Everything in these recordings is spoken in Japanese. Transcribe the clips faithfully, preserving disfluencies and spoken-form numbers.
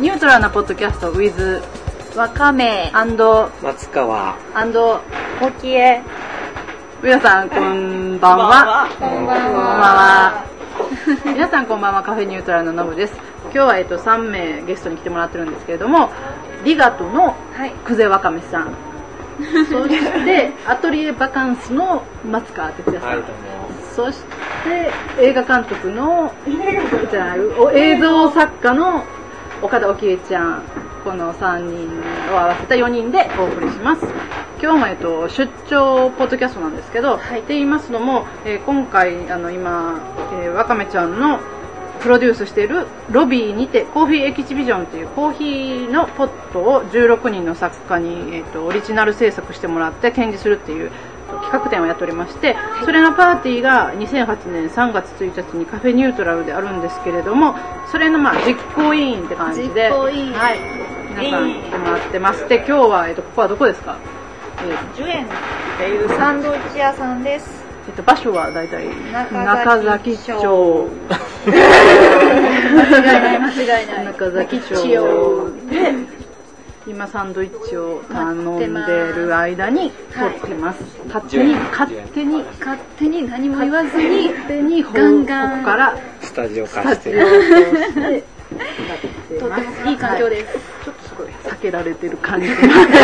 ニュートラルなポッドキャスト with わかめ松川コキエ。 皆さんこんばんは。 こんばんは。 こんばんは。皆さんこんばんは。カフェニュートラルのノブです。今日はえっとさんめいゲストに来てもらってるんですけれども、リガトの久世わかめさん、はい、そしてアトリエバカンスの松川哲也さん、はい、そして映画監督のじゃない映像作家の岡田沖江ちゃん、このさんにんを合わせたよにんでお送りします。今日も、えっと、出張ポッドキャストなんですけど、はい、って言いますのも、えー、今回あの今、えー、わかめちゃんのプロデュースしているロビーにてコーヒーエキシビジョンというコーヒーのポットをじゅうろくにんの作家に、えー、とオリジナル制作してもらって展示するっていう企画展をやっておりまして、それのパーティーがにせんはちねんさんがつついたちにカフェニュートラルであるんですけれども、それのまあ実行委員って感じで、 実行委員、 はい、皆さん来てもらってます。で、今日は、えー、とここはどこですか？ ジュエンっていうサンドイッチ屋さんです。 えっと、場所はだいたい中崎町間違いない間違いない中崎町で今サンドイッチを頼んでる間に撮ってます、はい、勝手に勝手に勝手に何も言わずに勝手にガンガンここからスタジオ化してとってもいい環境です、 はい、ちょっとすごい避けられてる感じ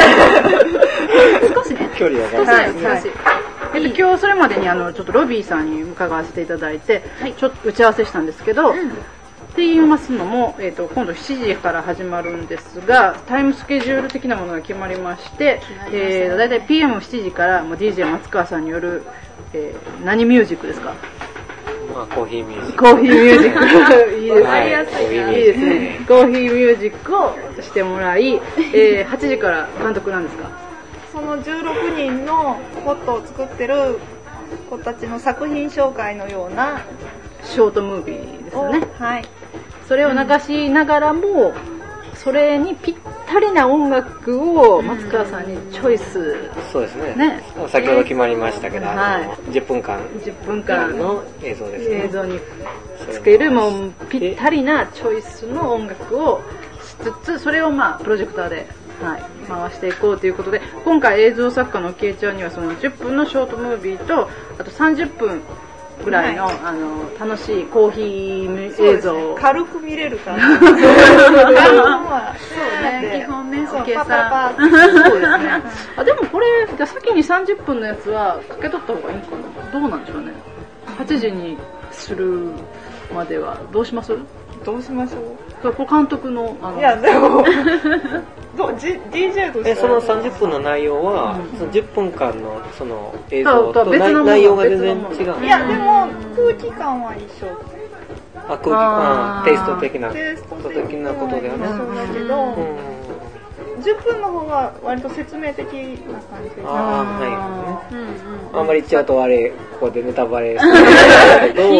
少しね距離がはいはい、えっと、今日それまでにあのちょっとロビーさんに伺わせていただいて、はい、ちょっと打ち合わせしたんですけど、うん、って言いますのも、えっと、今度しちじから始まるんですが、タイムスケジュール的なものが決まりまして、えー、だいたいピーエムしちじからもう ディージェー 松川さんによる、えー、何ミュージックですか？ まあ、コーヒーミュージック。 コーヒーミュージック。いいですね。 わかりやすいな。 いいですね。コーヒーミュージックをしてもらい、えー、はちじから監督なんですか？ そのじゅうろくにんのポットを作ってる子たちの作品紹介のようなショートムービーですよね。 はい。 それを流しながらも、それにぴったりな音楽を松川さんにチョイス、 うん、そうですね。 ね、 先ほど決まりましたけど、 はい、 あのじゅっぷんかんじゅっぷんかんの映像ですね。 映像につけるもうぴったりなチョイスの音楽をしつつ、それをまあプロジェクターで、はい、回していこうということで、今回映像作家のけいちゃんにはそのじゅっぷんのショートムービーと、あとさんじゅっぷんぐらいの、はい、あの楽しいコーヒー映像を、 ね、軽く見れるから軽くはそうね、基本ね、 そう計算パパパそうですね。あ、でもこれじゃ先にさんじゅっぷんのやつはかけ取った方がいいかな。どうなんでしょうね。はちじにするまではどうします？ どうしましょう。 これ監督のあのいやでもど G ディージェー としてえそのさんじゅっぷんの内容は、うん、そのじゅっぷんかんのその映像と別の内容が全然違う。 いやでも空気感は一緒。 あ、空気感、テイスト的なテイスト的なことだよね。 そうだけど、うん、じゅっぷんの方が割と説明的な感じです。 ああ、はい、うんうん。あんまり言っちゃうとあれここでネタバレするけど、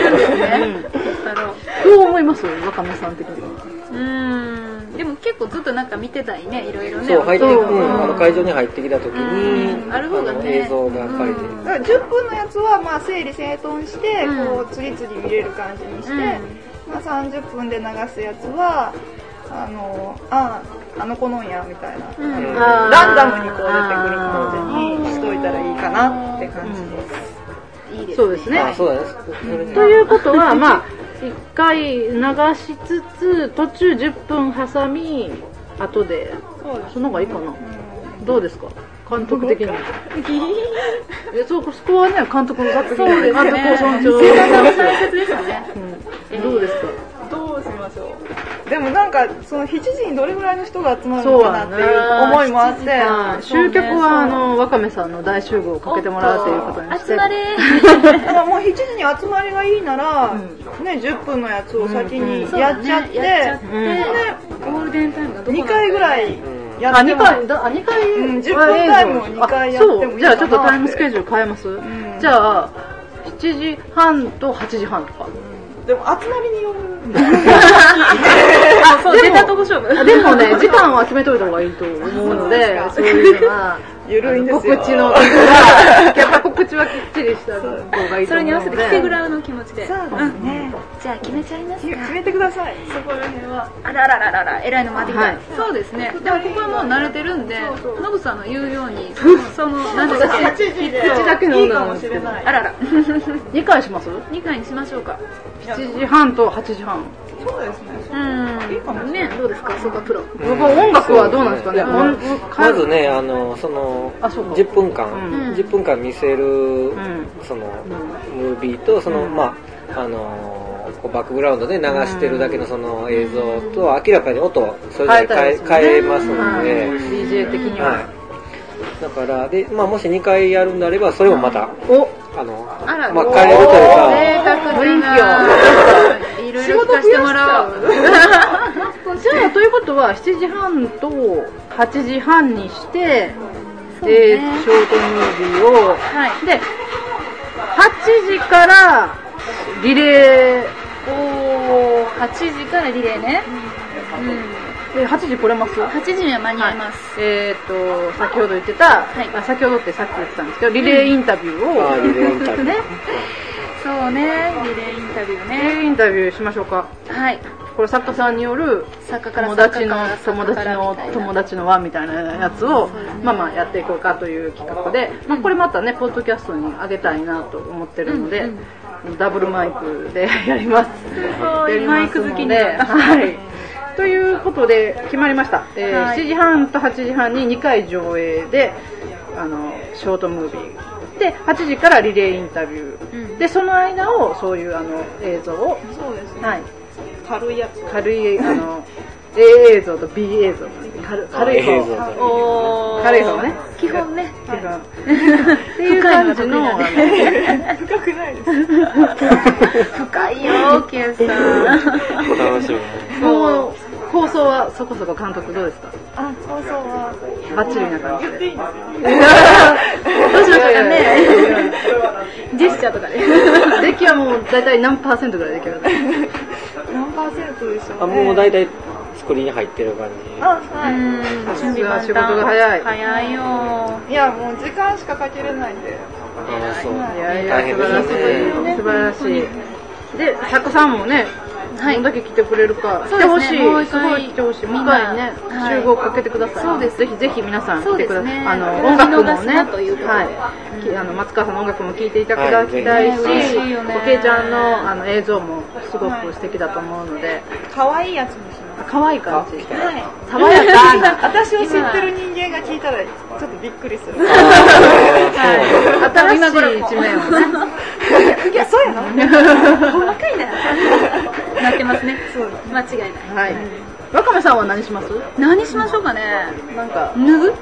どう思います？わかめさん的には。 うーん、でも結構ずっとなんか見てたいね、いろいろね。 そう入って、うん、あの会場に入ってきた時に、 うん、ある方がね、 映像がやっぱり、うん、 だからじゅっぷんのやつはまあ整理整頓して、うん、こう次々見れる感じにして、うん、まあさんじゅっぷんで流すやつはあのああの子のんやみたいな、うん、ランダムにこう出てくる感じにしといたらいいかなって感じです。 いいですね。そうですね。 あ、そうです。 ということはまあ一回流しつつ途中じゅっぷん挟み後でその方がいいかな、うん、どうですか監督的にえそうそこはね監督の作品で、ね、監督を尊重大切ですよね、 うん、どうですかどうしましょう。でもなんかそのしちじにどれぐらいの人が集まるのかなっていう思いもあって、 集客はあのわかめさんの大集合をかけてもらうということにして、 集まれーもうしちじに集まりがいいなら、うん、ねじゅっぷんのやつを先にやっちゃって、うんうんね、やっちゃって、 うん、ゴールデンタイムがどこにかいぐらいやっても、あ、にかいだ、あ、にかい、 うん、じゅっぷんタイムをにかいやってもいいかなって。 じゃあちょっとタイムスケジュール変えます、うん、じゃあしちじはんとはちじはんとか、 でも集まりによるあ、そう、出たとこ勝負。 でもね、時間は決めといた方がいいと思うので、そういうのは、 ゆるいんですよ。 告知のやっぱ告知はきっちりした方がいいと思うので、 それに合わせて来てぐらうの気持ちで。 そうですね。 じゃあ決めちゃいますか。 決めてください。そこら辺は。 あららららら、偉いの回ってきた。 はい、 そうですね。でもここはもう慣れてるんで、ノブさんの言うように、その、 なんでしたっけ、 口だけのいいかもしれない。 あらら。 にかいします？ にかいにしましょうか。 しちじはんとはちじはん。 そうですね。 うん。いいかもね。どうですか、そうかプロ。 音楽はどうなんですかね。 まずね、あのそのじゅっぷんかん、じゅっぷんかん見せるそのムービーとそのまああのこうバックグラウンドで流してるだけのその映像と明らかに音をそれぞれ変え変えますので、 ディージェー 的には。 だからでまあもしにかいやるんであればそれもまたおあのあらまあ変えるというか贅沢雰囲気をいろいろ聞かせてもらおう。 じゃあということはしちじはんとはちじはんにして、ねえー、ショートムービーを、 はい、 ではちじからリレーおーはちじからリレーね、 うん、ではちじ来れます？ はちじには間に合います、 はい、えっ、ー、と先ほど言ってた、はい、あ先ほどってさっき言ってたんですけどリレーインタビューを、 うん、リレーインタビューねそうねリレーインタビューねリレーインタビューしましょうか。 はい、 これ作家さんによる友達の友達の友達の輪みたいなやつを、まあまあやっていこうかという企画で、まあ、これまたねポッドキャストに上げたいなと思ってるので、うんうん、ダブルマイクでやります。 やりますマイク好きになった。 はい。ということで決まりました。えーはい、しちじはんとはちじはんににかい上映であのショートムービーではちじからリレーインタビュー、うん、でその間をそういうあの映像をそうですね。 はい。 軽いやつ軽いあの A 映像と B 映像軽軽い方軽い方ね基本ね基本、はい、っていう感じの深くないです深いよケンさん楽しみ。 もう構想はそこそこ監督どうですか？ あ構想はバッチリな感じで言っていいんですよどうしましょうかねジェスチャーとかで出来はもう大体何パーセントぐらいできる何パーセントでしょうね。 あもう大体作りに入ってる感じ。 あはい準備は仕事が早い早いよ。 いやもう時間しかかけれないんで。 あそういやいや素晴らしい素晴らしい。で作家さんもねはい、どんだけ来てくれるか来てほしい、ね、すごい来てほしい。もう一回ね、はい、集合かけてください。そうです。ぜひぜひ皆さん来てください。ね、あの音楽もね、はい、うん、あの松川さんの音楽も聴いていただきたいし、おけいちゃんのあの映像もすごく素敵だと思うので、 可愛いやつにします。 可愛い感じ。 はい。 爽やかな。 私を知ってる人間が聞いたらちょっとびっくりする。はい。 新しい一面をね。 いやそうやな。 細かいな。なってますね。そう間違いない。 はい。わかめさんは何します？ 何しましょうかね。 なんか脱ぐ？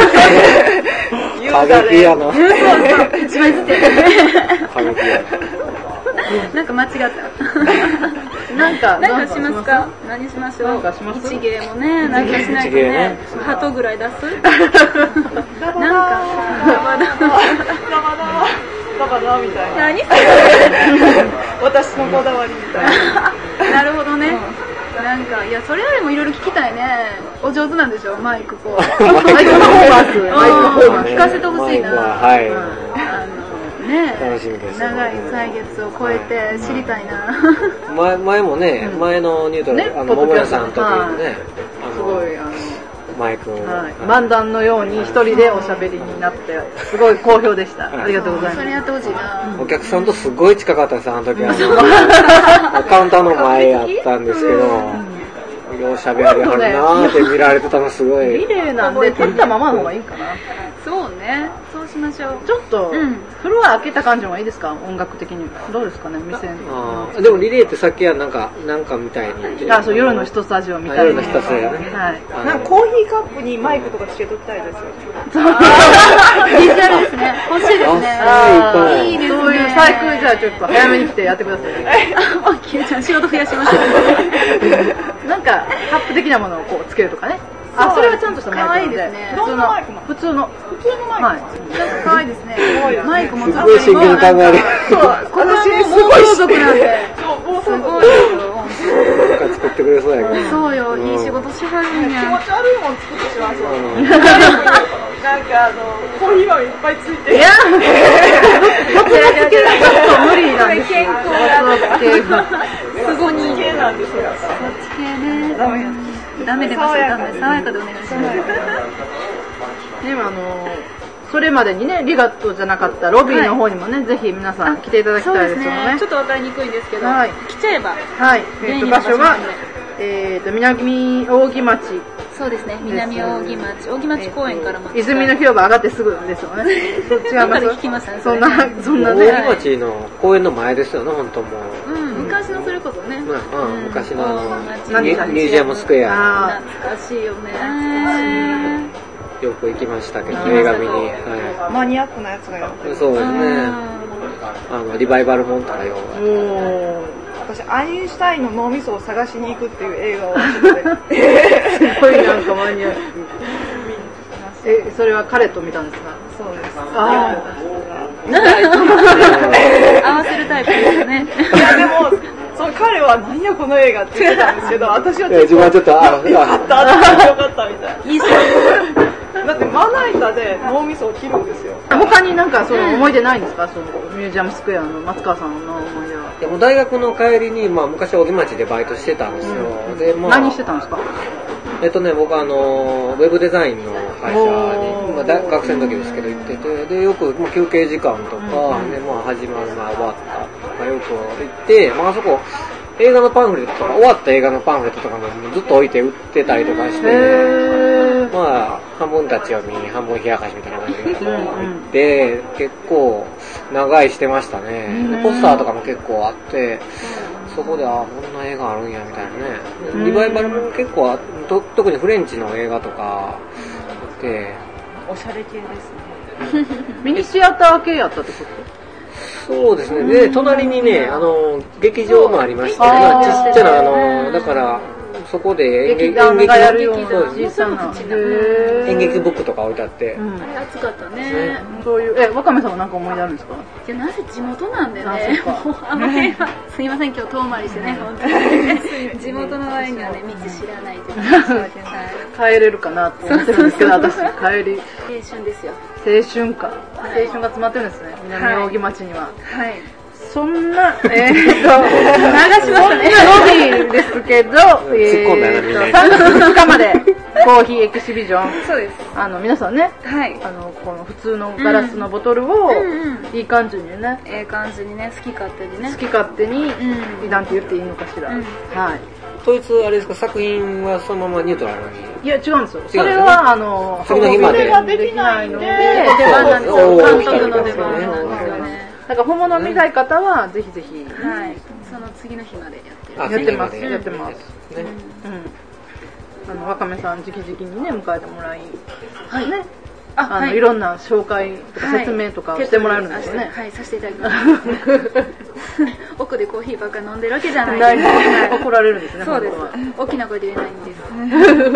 影ピアノ。 そうそう一枚ずつ。 影ピアノ。 なんか間違った。 なんかなんかしますか？何しましょう？ なんかします？ 一芸もね、なんかしないとね。鳩ぐらい出す？なんかダバダバダバダみたいな。 何？ 私のこだわりみたいな。 なるほどね。なんかいやそれよりもいろいろ聞きたいね。お上手なんでしょマイクこう。 マイクパフォーマンス。マイクパフォーマンス。 聞かせてほしいな。 はい。 あのね、 楽しみです。 長い歳月を超えて知りたいな。 前前もね、前のニュートラルあの桃屋さんの時にね、 すごいあのマイク漫談のように一人でおしゃべりになってすごい好評でした。ありがとうございます。 それやってほしいな。 お客さんとすごい近かったんですあの時は。カウンターの前やったんですけど。ようしゃべりはるなーって見られてたのすごい。 リレーなんで立ったままの方がいいかな。 そうね。そうしましょう。 ちょっと、うん、フロア開けた感じもいいですか音楽的に。どうですかね店あでもリレーってさっきはなんかなんかみたいに。 あそう夜の一スタジオみたいな。 夜の一スタジオね。 はい。 なんかコーヒーカップにマイクとかつけときたいですよ。 ビジュアルですね。欲しいですね。 あいいですね。 そういうサイクルじゃあちょっと早めに来てやってください。 あ、キューちゃん仕事増やしました。 なんかカップ的なものをこうつけるとかね。あ、それはちゃんとしたマイクで。 可愛いですね。 普通の普通のマイク。 はい。 なんか可愛いですね。マイクもすごい真剣に考える。 そう、この暴走族なんで。すごいよ。 なんか作ってくれそうやけど。 そうよ、いい仕事しはるんや。 気持ち悪いもん作ってしまうそう。 なんかあのコーヒー豆いっぱいついてる。 いやー、もつもつ系がちょっと無理なんですよ。 健康やもつもつ系が。 すごに系なんですよ。 そっち系ね。ダメダメ出ましたダメ。爽やかでお願いします。 でもあのそれまでにねリガットじゃなかったロビーの方にもね、はい、ぜひ皆さん来ていただきたいですよね。 そうですね。ちょっと分かりにくいんですけど、 はい、 来ちゃえば。 はい。えっと場所はえっと南扇町。 そうですね。南扇町扇町公園からも、 えー、泉の広場上がってすぐですよね。そっちはま聞きましたね。 そんなそんなね。 扇町の公園の前ですよね本当もう。 うん。昔のそれこそね。 うん。うん、昔のあのミュージアムスクエア。 懐かしいよね。 よく行きましたけど映画見に、 はい、マニアックなやつがやってる。 そうですね。あのリバイバルモンタレオ。 私アインシュタインの脳みそを探しに行くっていう映画を見てすごいなんかマニアック。え、それは彼と見たんですか？ そうです。 ああ。合わせるタイプですよね。 いやでもその彼は何やこの映画って言ってたんですけど、私は自分はちょっとあよかったよかったみたいな。いいだってまな板で脳みそを切るんですよ。 他になんかその思い出ないんですか？そのミュージアムスクエアの松川さんの思い出は。 でも大学の帰りにまあ昔荻町でバイトしてたんですよ。うん、でまあ何してたんですか？ えっとね僕はあのウェブデザインの会社にまあ学生の時ですけど行っててでよくまあ休憩時間とかでまあ始まる前終わったとかよく行ってまああそこ映画のパンフレットとか終わった映画のパンフレットとかもずっと置いて売ってたりとかして、まあ半分立ち読み半分冷やかしみたいな感じで行って結構長居してましたね。ポスターとかも結構あってそこであこんな映画あるんやみたいなね。リバイバルも結構と特にフレンチの映画とかでおしゃれ系ですね。 ミニシアター系やったってこと？ そうですね。で、隣にね、あの、劇場もありまして、まあ、ちっちゃな、あの、だから、そこで演劇演劇がやるような小さな演劇ブックとか置いてあって。 うん、あれ暑かったね。 そういう、え、若めさんは何か思い出あるんですか？ いや、なぜ地元なんでね。あの辺は、すいません、今日遠回りしてね、本当に。地元の割にはね、道知らないという帰れるかなと思ってるんですけど、私、帰り。 青春ですよ。 青春か。青春が詰まってるんですね、南扇町には。 はい。 そんな、えーと、流しましたね。 ロビーですけど、えーと、さんがつふつかまでコーヒーエキシビジョン。 そうです。 あの、皆さんね、 はい。 あの、この普通のガラスのボトルを、いい感じにね、 ええ感じにね、好き勝手にね。 好き勝手に、なんて言っていいのかしら。はい。 統一あれですか、作品はそのままニュートラルに？ いや、違うんですよ。それは、あの、 次の日までができないので、 出番なんですよ。監督の出番なんですよね。 だから本物見たい方はぜひぜひ、 はい、その次の日までやってる。やってます、やってます。ね、うん。あのわかめさん直々にね迎えてもらい、はいね。あ、あのいろんな紹介とか説明とかしてもらえるんですよね。 はい、させていただきます。奥でコーヒーばっかり飲んでるわけじゃないです。 怒られるんですね。 そうです。大きな声で言えないんです。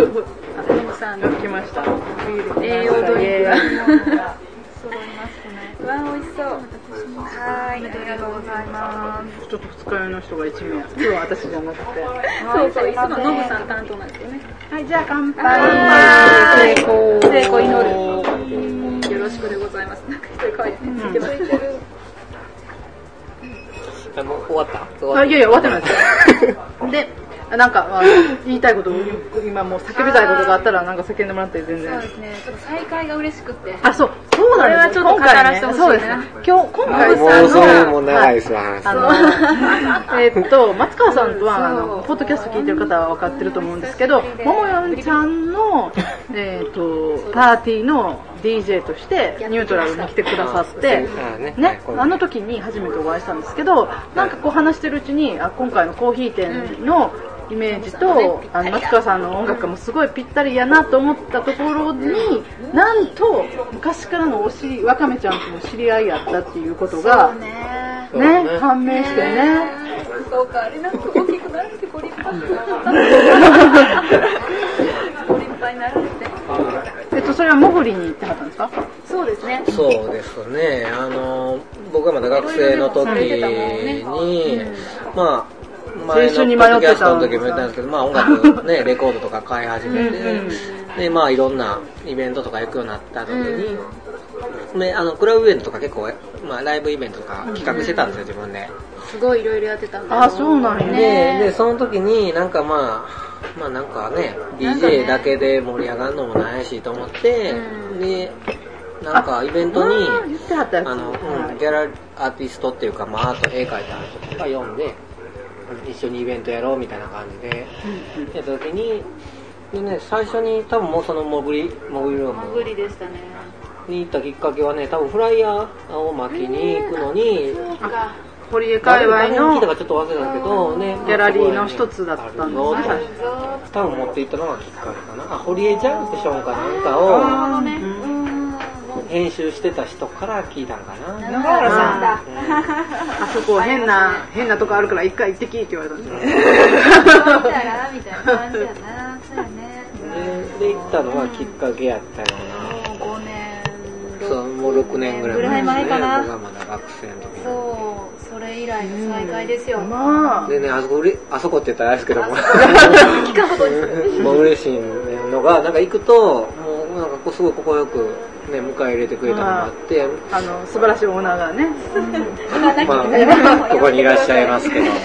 あ、ノムさん来ました。 栄養ドリンクが揃いますね。わあ、美味しそう。はい、ありがとうございます。 ちょっと二日酔いの人が一名。今日は私じゃなくて。 そうそう、いつもノブさん担当なんですよね。 はい、じゃあ乾杯。 成功。成功祈る。よろしくでございます。なんか一人可愛いね。続いてる。 あ、もう終わった？ あ、いやいや終わってないです。で。なんか、あの言いたいこと、今もう叫びたいことがあったらなんか叫んでもらって全然。 そうですね。ちょっと再会が嬉しくて。 あ、そう、そうなんですよ。 今回ね、そうですね。 今日今回もうそれも長いですわ。 あのえっと松川さんとはあのポッドキャスト聞いてる方は分かってると思うんですけど、ももよんちゃんのえっとパーティーの ディージェー としてニュートラルに来てくださってね、あの時に初めてお会いしたんですけど、なんかこう話してるうちにあ今回のコーヒー店のイメージとあの松川さんの音楽もすごいぴったりやなと思ったところに、なんと昔からのお知りわかめちゃんとの知り合いやったっていうことがね判明してね。 そうか、あれなんか大きくなられてご立派になったご立派になられてえっとそれはモグリに行ってはったんですか？ そうですね。 そうですね。あの僕がまだ学生の時に、まあ前のポッドキャストの時も言ったんですけど、まあ音楽ね、レコードとか買い始めて、うんうん、で、まあいろんなイベントとか行くようになった時に、うん、で、あの、クラブイベントとか結構、まあライブイベントとか企画してたんですよ、自分で。 すごいいろいろやってたんだ。 あ、そうなんやね。で、で、その時になんかまあ、まあなんかね、ディージェー だけで盛り上がるのもないしと思って、うん、で、なんかイベントに、あ, あの、うん、ギャラアーティストっていうか、まああと絵描いた人とか読んで、一緒にイベントやろうみたいな感じで、やった時に、でね、最初に多分もうその潜り、潜りルーム。 潜りでしたね。 に行ったきっかけはね、多分フライヤーを巻きに行くのに、 堀江界隈の聞いたかちょっと忘れたけど、ね、 ギャラリーの一つだったんですね。 多分持って行ったのがきっかけかな。あ、堀江ジャンクションかなんかを、編集してた人から聞いたんかな。 中原さんだ。 あそこ変な、変なとこあるから一回行ってきって言われたんですよ。 みたいな感じやな。そうやね。 で、行ったのがきっかけやったよな。 もうごねん。 そう、もうろくねんぐらいぐらい前かな。 僕がまだ学生の時。 そう、それ以来の再会ですよ。 まあ。 でね、あそこ、あそこって言ったらあれですけども。 聞かんことに。 もう嬉しいのが、なんか行くと、もうなんかすごい心よくね、迎え入れてくれたのもあって、 あの、素晴らしいオーナーがね。 まあ、ここにいらっしゃいますけど。はい。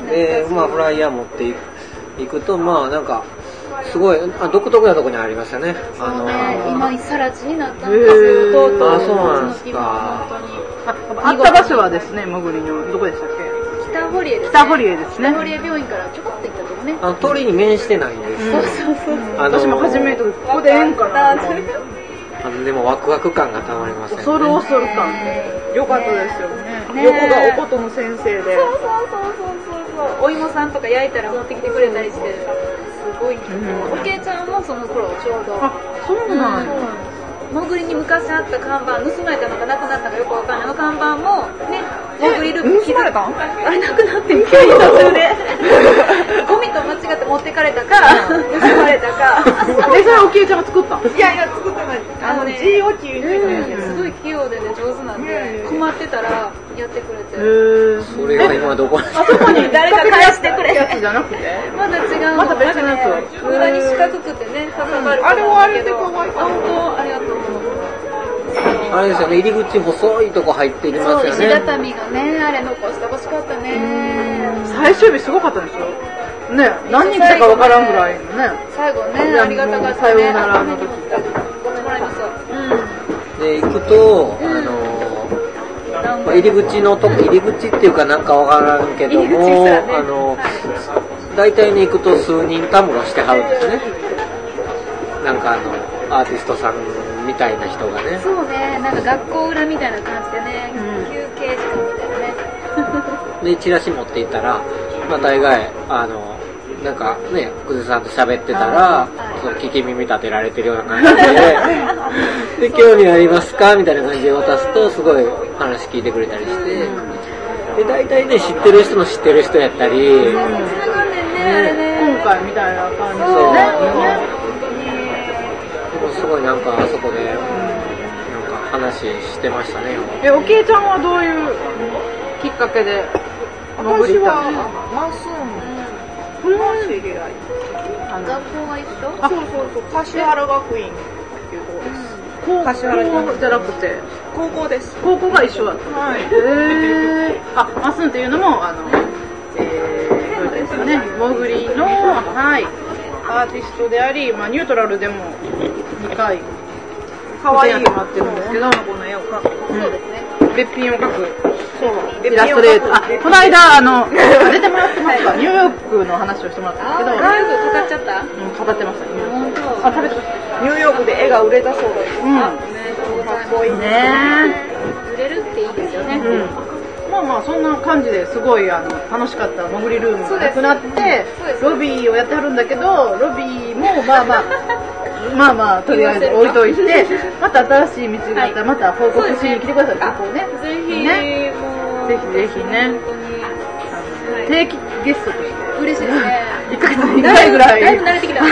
で、まあ、フライヤー持っていくと、まあ、なんか、すごいあ独特なところにありましたね。 あのー、今一さら地になったんですよ。とうとう。 あ、そうなんですか。 あった場所はですね、潜りのどこでしたっけ？ 北堀江ですね。 北堀江ですね。 北堀江病院からちょこっと行ったとこね。 あの通りに面してないんです。 そうそうそう。 私も初めてここでええんかな。 あのでもワクワク感がたまりませんね。 恐る恐る感良かったですよね。横がおことの先生で。 そうそうそうそうそう。お芋さんとか焼いたら持ってきてくれたりして。すごいけど、おけいちゃんもその頃ちょうど。 あ、そうなんや。 潜りに昔あった看板、盗まれたのかなくなったのかよくわかんない。あの看板もね、潜りルーム盗まれたん？ あれなくなってみたいな途中で。ゴミと間違って持ってかれたか、盗まれたか。 え、それおけいちゃんが作ったん？ いやいや、作ってない。あの、字を切り抜いてる。 すごい器用でね、上手なんで、困ってたらやってくれて。 それが今どこに？ あそこに誰か返してくれ。 やつじゃなくて？ まだ違うの。 また別のやつ。 裏に四角くてね、かさばる。 あれはあれで可愛い。 あ、本当、ありがとう。 あれですよね、入り口細いとこ入っていきますよね。 そう、石畳がね、あれ残してほしかったね。 最終日すごかったでしょ。ね、何人来たかわからんぐらいのね。 最後ね、ありがたかったね。 さようならの時。 ごめんもらいます。 うん。で、行くと、あの、入り口のとこ、入り口っていうかなんかわからんけども、あの、大体に行くと数人たむろしてはるんですね。なんかあの、アーティストさんみたいな人がね。 そうね、なんか学校裏みたいな感じでね、うん、休憩時間みたいなね。 で、チラシ持っていったら、まあ大概、あの、なんかね、くずさんと喋ってたら、その聞き耳立てられてるような感じで、で、興味ありますかみたいな感じで渡すと、すごい話聞いてくれたりして、で、大体ね、知ってる人の知ってる人やったり、 うん、ね、 今回みたいな感じでね。 すごいなんかあそこでなんか話してましたね。 え、おけいちゃんはどういうきっかけで潜りたの？ マスーンの知り合い。 学校が一緒？ そうそうそう、柏原学院っていうところです。 高校じゃなくて高校です。 高校が一緒だった。はい。へー。あ、マスーンっていうのもあの、えー、どうですかね、潜りのはい。アーティストであり、まあ、ニュートラルでもにかい可愛いもらってるんですけど、 この絵を描く。 そうですね。 べっぴんを描く。 そう。 イラストレーター。あ、この間あの出てもらってますか。ニューヨークの話をしてもらったんですけど。 ニューヨーク語っちゃった？ うん、語ってました。 本当。 あ、食べてました。 ニューヨークで絵が売れたそうです。 うん。 かっこいいね。 売れるっていいですよね。 うん。まあまあそんな感じですごいあの楽しかった潜りルームがなくなってロビーをやってはるんだけどロビーもまあまあまあまあとりあえず置いといてまた新しい道があったらまた報告しに来てください。ここねぜひねぜひぜひね定期ゲストとして嬉しいですね。 いっかげつにいっかいぐらいだいぶ慣れてきた。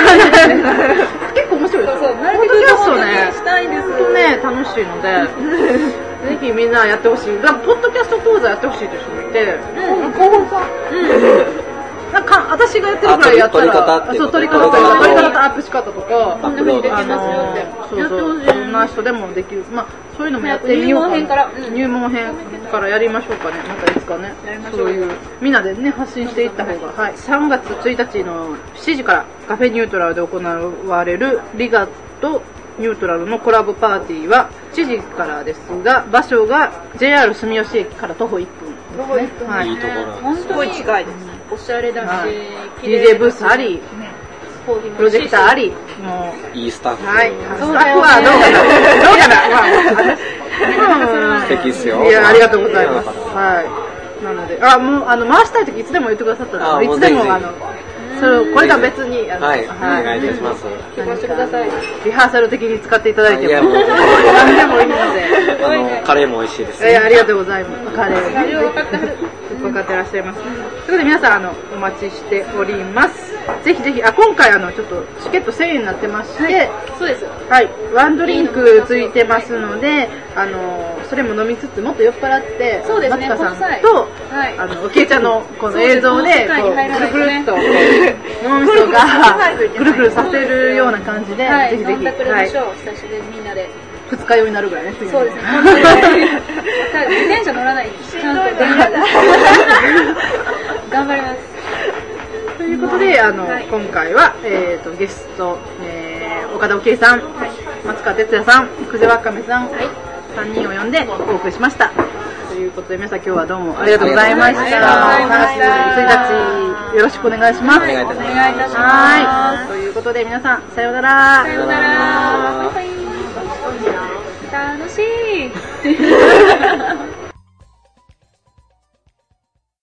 結構面白いです。 そうそう慣れてくるとねしたいんです。 本当ね楽しいのでぜひみんなやってほしい。だポッドキャスト講座やってほしいという人もいて、 候補さん。 なんか私がやってるくらいやったら、そう撮り方とか撮り方とアップし方とか、 こんな風にできますよって。 そうそう、どんな人でもできる。まあそういうのもやってみようかな。 入門編から入門編からやりましょうかね。またいつかね。そういうみんなでね発信していった方が。はい。さんがつついたちのしちじからカフェニュートラルで行われるリガとニュートラルのコラボパーティーはしちじからですが、場所が ジェイアール 住吉駅から徒歩いっぷん。 徒歩いっぷん。 いいところ。 本当に近いです。 おしゃれだし、 ディージェー ブースあり、プロジェクターあり、もういいスタッフ。 はい。スタッフはどうかな。どうかな。まあ、 素敵ですよ。 いや、ありがとうございます。はい。なので、あ、もうあの回したい時いつでも言ってくださったら、いつでもあの。それこれが別にあの、 はい、お願いいたします。 希望してください。 リハーサル的に使っていただいても何でもいいので、 あのカレーも美味しいです。 えー、ありがとうございます。カレー、カレー分かって分かってらっしゃいます。ということで皆さんあのお待ちしております。ぜひぜひあ今回あのちょっとチケットせんえんになってまして、はい、 そうです。 はい、ワンドリンクついてますので、あのそれも飲みつつもっと酔っ払って、 そうですね。 松田さんと、はい、あのおけいちゃんのこの映像でこうくるくるっと脳みそがくるくるさせるような感じで、 はい、 ぜひぜひ、 飲んでくれましょう。久しぶりにみんなで。 二日酔いになるぐらいね。 そうですね。本当に自転車乗らないでちゃんと頑張ります。 ということで、あの、はい、今回は、えーと、ゲスト、えー、岡田おけいさん、はい、松川哲也さん、久世わかめさん、はい、さんにんを呼んでお送りしました。ということで、皆さん今日はどうもありがとうございました。さんがつついたちよろしくお願いします。 お願いいたします。 はい。ということで、皆さん、さようなら。 さようなら。バイバイ。楽しい。